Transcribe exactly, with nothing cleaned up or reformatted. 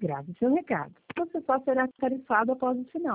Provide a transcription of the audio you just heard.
Grave seu recado. Você só será tarifado após o sinal.